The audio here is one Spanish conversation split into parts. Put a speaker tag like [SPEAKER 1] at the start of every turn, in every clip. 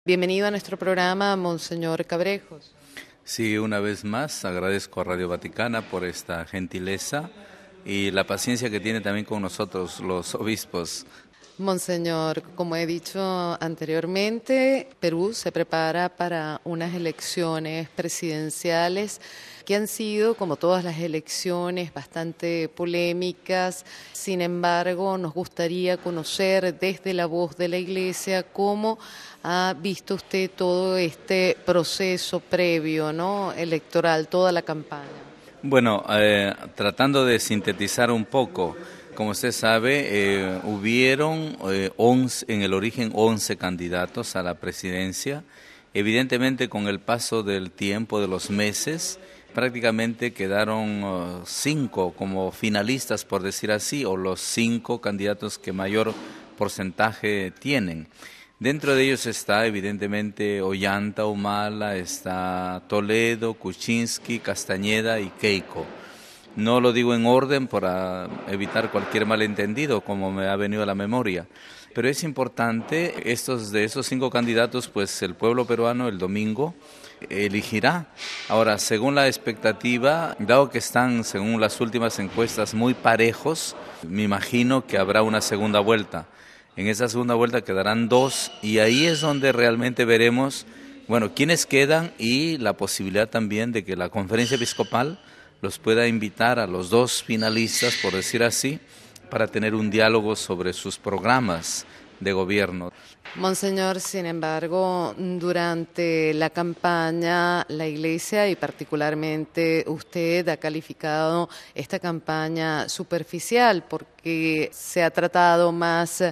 [SPEAKER 1] Bienvenido a nuestro programa, Monseñor Cabrejos.
[SPEAKER 2] Sí, una vez más agradezco a Radio Vaticana por esta gentileza y la paciencia que tiene también con nosotros los obispos.
[SPEAKER 1] Monseñor, como he dicho anteriormente, Perú se prepara para unas elecciones presidenciales que han sido, como todas las elecciones, bastante polémicas. Sin embargo, nos gustaría conocer desde la voz de la Iglesia cómo ha visto usted todo este proceso previo, ¿no?, electoral, toda la campaña.
[SPEAKER 2] Bueno, tratando de sintetizar un poco, como usted sabe, hubieron en el origen 11 candidatos a la presidencia. Evidentemente, con el paso del tiempo, de los meses, prácticamente quedaron 5 como finalistas, por decir así, o los 5 candidatos que mayor porcentaje tienen. Dentro de ellos está evidentemente Ollanta Humala, está Toledo, Kuczynski, Castañeda y Keiko. No lo digo en orden para evitar cualquier malentendido, como me ha venido a la memoria. Pero es importante, de esos 5 candidatos, pues el pueblo peruano el domingo elegirá. Ahora, según la expectativa, dado que están, según las últimas encuestas, muy parejos, me imagino que habrá una segunda vuelta. En esa segunda vuelta quedarán 2 y ahí es donde realmente veremos, bueno, quiénes quedan y la posibilidad también de que la conferencia episcopal los pueda invitar a los 2 finalistas, por decir así, para tener un diálogo sobre sus programas de gobierno.
[SPEAKER 1] Monseñor, sin embargo, durante la campaña, la Iglesia y particularmente usted ha calificado esta campaña superficial porque se ha tratado más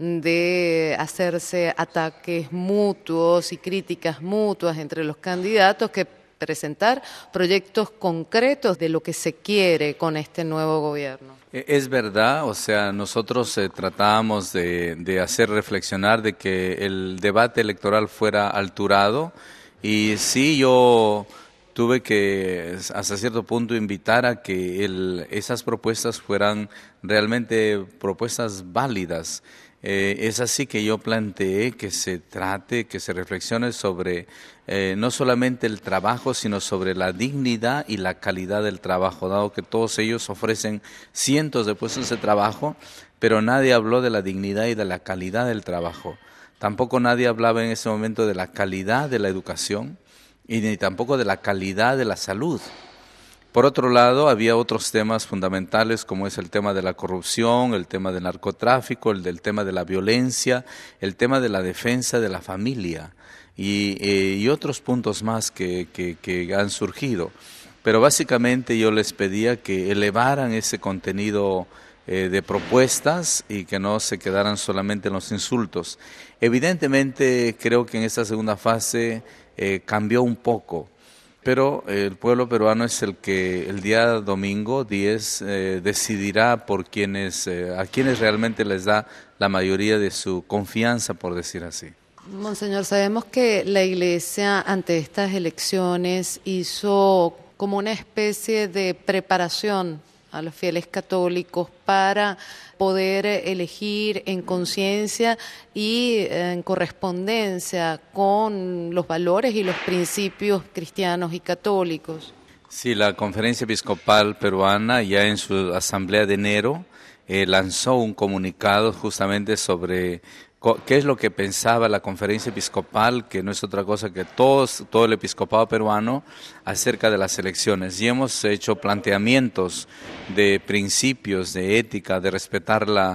[SPEAKER 1] de hacerse ataques mutuos y críticas mutuas entre los candidatos que presentar proyectos concretos de lo que se quiere con este nuevo gobierno.
[SPEAKER 2] Es verdad, o sea, nosotros tratábamos de hacer reflexionar de que el debate electoral fuera alturado y sí, yo tuve que hasta cierto punto invitar a que esas propuestas fueran realmente propuestas válidas. Es así que yo planteé que se reflexione sobre no solamente el trabajo, sino sobre la dignidad y la calidad del trabajo, dado que todos ellos ofrecen cientos de puestos de trabajo, pero nadie habló de la dignidad y de la calidad del trabajo. Tampoco nadie hablaba en ese momento de la calidad de la educación y ni tampoco de la calidad de la salud. Por otro lado, había otros temas fundamentales como es el tema de la corrupción, el tema del narcotráfico, el tema de la violencia, el tema de la defensa de la familia y otros puntos más que han surgido. Pero básicamente yo les pedía que elevaran ese contenido de propuestas y que no se quedaran solamente en los insultos. Evidentemente creo que en esta segunda fase cambió un poco. Pero el pueblo peruano es el que el día domingo 10 decidirá a quienes realmente les da la mayoría de su confianza, por decir así.
[SPEAKER 1] Monseñor, sabemos que la Iglesia ante estas elecciones hizo como una especie de preparación a los fieles católicos para poder elegir en conciencia y en correspondencia con los valores y los principios cristianos y católicos.
[SPEAKER 2] Sí, la Conferencia Episcopal Peruana ya en su asamblea de enero lanzó un comunicado justamente sobre qué es lo que pensaba la Conferencia Episcopal, que no es otra cosa que todo el episcopado peruano acerca de las elecciones. Y hemos hecho planteamientos de principios, de ética, de respetar la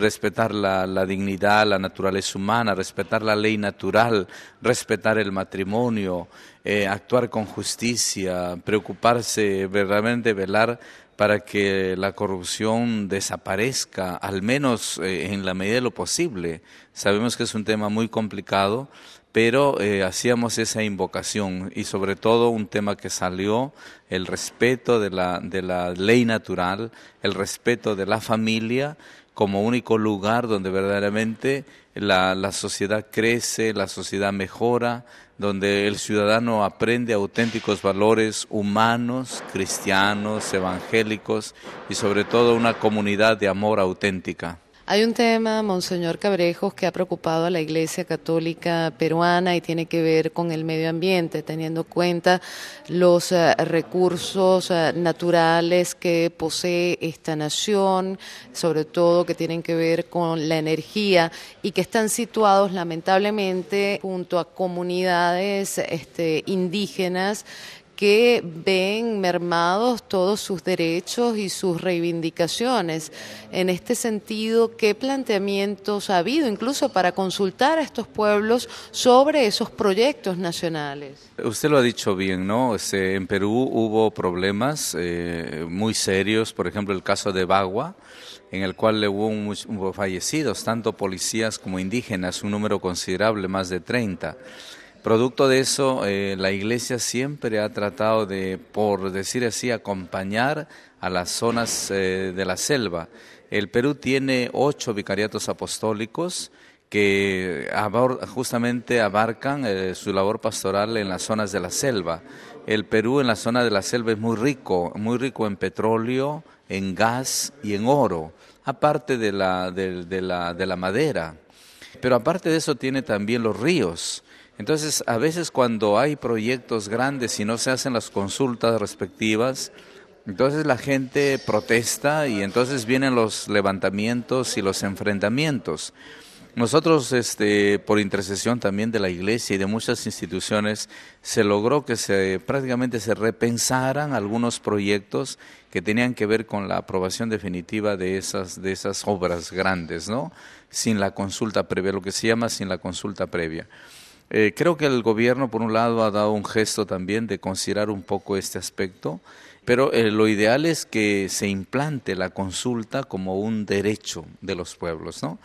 [SPEAKER 2] dignidad, la naturaleza humana, respetar la ley natural, respetar el matrimonio, actuar con justicia, preocuparse, verdaderamente velar para que la corrupción desaparezca, al menos en la medida de lo posible. Sabemos que es un tema muy complicado, pero hacíamos esa invocación y sobre todo un tema que salió, el respeto de la ley natural, el respeto de la familia como único lugar donde verdaderamente la sociedad crece, la sociedad mejora, donde el ciudadano aprende auténticos valores humanos, cristianos, evangélicos y sobre todo una comunidad de amor auténtica.
[SPEAKER 1] Hay un tema, Monseñor Cabrejos, que ha preocupado a la Iglesia Católica peruana y tiene que ver con el medio ambiente, teniendo en cuenta los recursos naturales que posee esta nación, sobre todo que tienen que ver con la energía y que están situados lamentablemente junto a comunidades indígenas que ven mermados todos sus derechos y sus reivindicaciones. En este sentido, ¿qué planteamientos ha habido, incluso para consultar a estos pueblos sobre esos proyectos nacionales?
[SPEAKER 2] Usted lo ha dicho bien, ¿no? En Perú hubo problemas muy serios, por ejemplo, el caso de Bagua, en el cual hubo fallecidos, tanto policías como indígenas, un número considerable, más de 30. Producto de eso, la Iglesia siempre ha tratado de, por decir así, acompañar a las zonas de la selva. El Perú tiene 8 vicariatos apostólicos que justamente abarcan su labor pastoral en las zonas de la selva. El Perú en la zona de la selva es muy rico en petróleo, en gas y en oro, aparte de la madera. Pero aparte de eso tiene también los ríos. Entonces, a veces cuando hay proyectos grandes y no se hacen las consultas respectivas, entonces la gente protesta y entonces vienen los levantamientos y los enfrentamientos. Nosotros, por intercesión también de la Iglesia y de muchas instituciones, se logró que prácticamente se repensaran algunos proyectos que tenían que ver con la aprobación definitiva de esas obras grandes, ¿no? Sin la consulta previa, lo que se llama sin la consulta previa. Creo que el gobierno, por un lado, ha dado un gesto también de considerar un poco este aspecto, pero lo ideal es que se implante la consulta como un derecho de los pueblos, ¿no?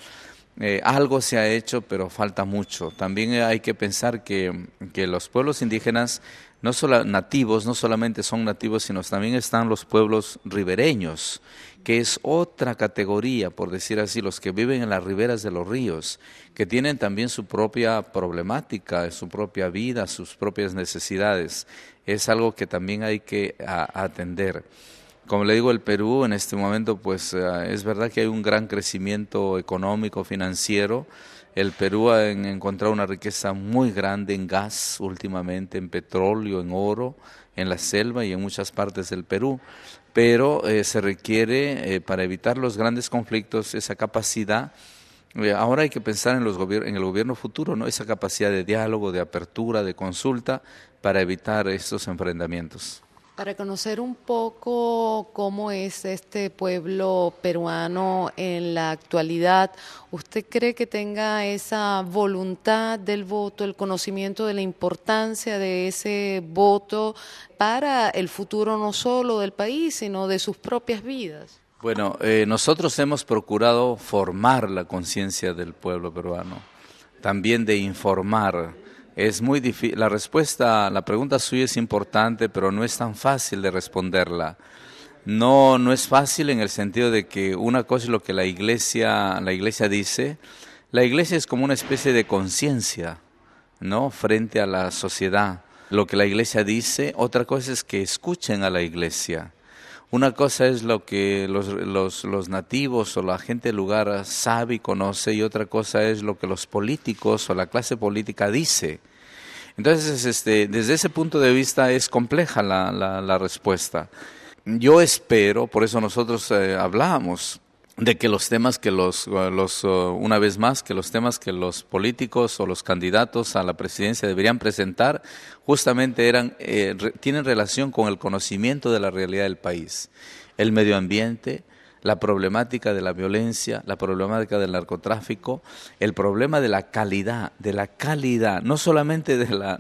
[SPEAKER 2] Algo se ha hecho, pero falta mucho. También hay que pensar que los pueblos indígenas, no solamente son nativos, sino también están los pueblos ribereños, que es otra categoría, por decir así, los que viven en las riberas de los ríos, que tienen también su propia problemática, su propia vida, sus propias necesidades. Es algo que también hay que atender. Como le digo, el Perú en este momento, pues es verdad que hay un gran crecimiento económico, financiero. El Perú ha encontrado una riqueza muy grande en gas últimamente, en petróleo, en oro, en la selva y en muchas partes del Perú. Pero se requiere, para evitar los grandes conflictos, esa capacidad. Ahora hay que pensar en el gobierno futuro, ¿no? Esa capacidad de diálogo, de apertura, de consulta, para evitar estos enfrentamientos.
[SPEAKER 1] Para conocer un poco cómo es este pueblo peruano en la actualidad, ¿usted cree que tenga esa voluntad del voto, el conocimiento de la importancia de ese voto para el futuro no solo del país, sino de sus propias vidas?
[SPEAKER 2] Bueno, nosotros hemos procurado formar la conciencia del pueblo peruano, también de informar. Es muy difícil, la pregunta suya es importante, pero no es tan fácil de responderla. No es fácil en el sentido de que una cosa es lo que la iglesia dice. La iglesia es como una especie de conciencia, ¿no? Frente a la sociedad. Lo que la iglesia dice, otra cosa es que escuchen a la iglesia. Una cosa es lo que los nativos o la gente del lugar sabe y conoce, y otra cosa es lo que los políticos o la clase política dice. Entonces, desde ese punto de vista es compleja la respuesta. Yo espero, por eso nosotros hablamos de que los temas que una vez más, que los temas que los políticos o los candidatos a la presidencia deberían presentar justamente tienen relación con el conocimiento de la realidad del país, el medio ambiente, la problemática de la violencia, la problemática del narcotráfico, el problema de la calidad, no solamente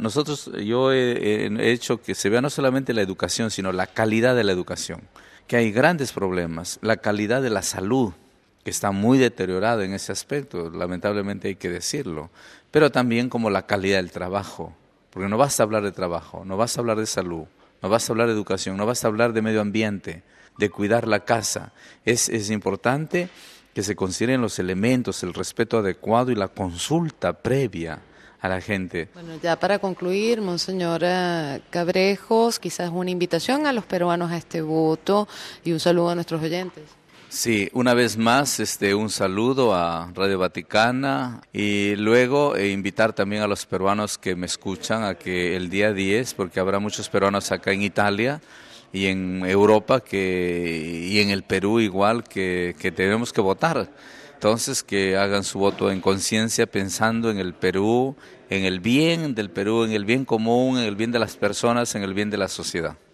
[SPEAKER 2] yo he hecho que se vea no solamente la educación, sino la calidad de la educación, que hay grandes problemas, la calidad de la salud, que está muy deteriorada en ese aspecto, lamentablemente hay que decirlo, pero también como la calidad del trabajo, porque no vas a hablar de trabajo, no vas a hablar de salud, no vas a hablar de educación, no vas a hablar de medio ambiente, de cuidar la casa. Es importante que se consideren los elementos, el respeto adecuado y la consulta previa a la gente.
[SPEAKER 1] Bueno, ya para concluir, Monseñor Cabrejos, quizás una invitación a los peruanos a este voto y un saludo a nuestros oyentes.
[SPEAKER 2] Sí, una vez más, un saludo a Radio Vaticana y luego invitar también a los peruanos que me escuchan a que el día 10, porque habrá muchos peruanos acá en Italia y en Europa y en el Perú igual que tenemos que votar. Entonces que hagan su voto en conciencia pensando en el Perú, en el bien del Perú, en el bien común, en el bien de las personas, en el bien de la sociedad.